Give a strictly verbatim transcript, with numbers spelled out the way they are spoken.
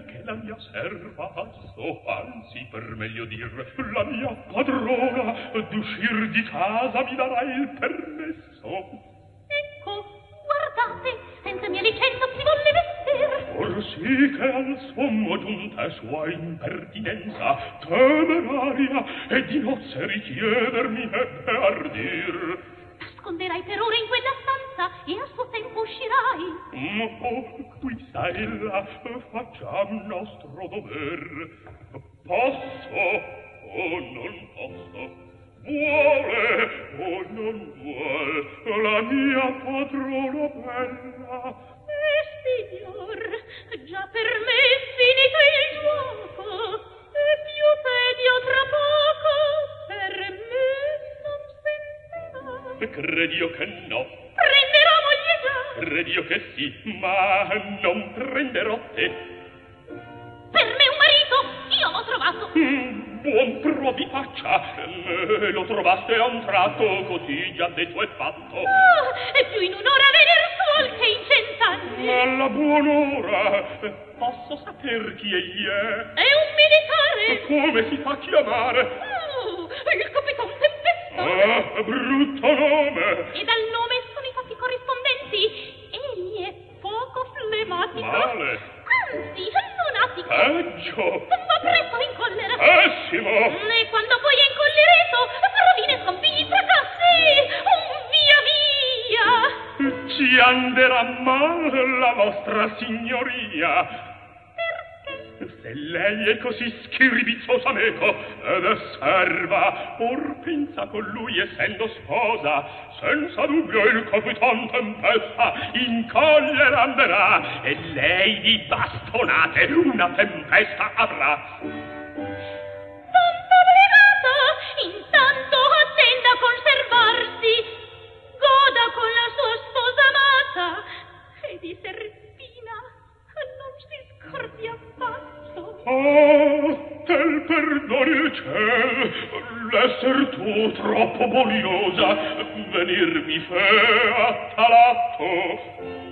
che la mia serva passò, anzi per meglio dir la mia padrona d'uscir di casa mi darà il permesso. Ecco, guardate, senza mia licenza si volle vestir. Or sì che al sommo giunta sua impertinenza temeraria e di nozze richiedermi ebbe ardir. Nasconderai per ora in quella stanza e a suo tempo uscirai. Mm, oh, qui sta ella, facciam nostro dover. Posso o non posso? Vuole o non vuol la mia padrona bella? Eh, signor, già per me è finito il gioco e più pedio tra poco per me non sentirà. Credio che no. Prenderò moglie già. Credio che sì, ma non prenderò te. Per me un marito io l'ho trovato. Mm, buon provi faccia. Me lo trovaste a un tratto, così già detto è fatto. Oh, e più in un'ora venir suol che in cent'anni. Alla buon'ora. Posso saper chi egli è? È un militare. Come si fa chiamare? Oh, il capitan Tempesta. Ah, brutto nome. E dal nome sono i fatti corrispondenti. Egli è poco flematico. Male. Anzi, lunatico. Peggio. Va presto in collera. Pessimo. E quando poi è incollereto, rovine, scampigli, fracassi. Oh, via, via. Ci anderà mal la vostra signoria. Se lei è così schirbizzosa meco ed è serva, or pensa con lui essendo sposa, senza dubbio il capitan Tempesta in collera anderà e lei di bastonate una tempesta avrà. Tanta obbligata, intanto attenda a conservarsi, goda con la sua sposa amata e di Serpina non si scordi affatto. Oh, tel perdoni il ciel, l'esser tu troppo boniosa, venir mi fe a tal atto.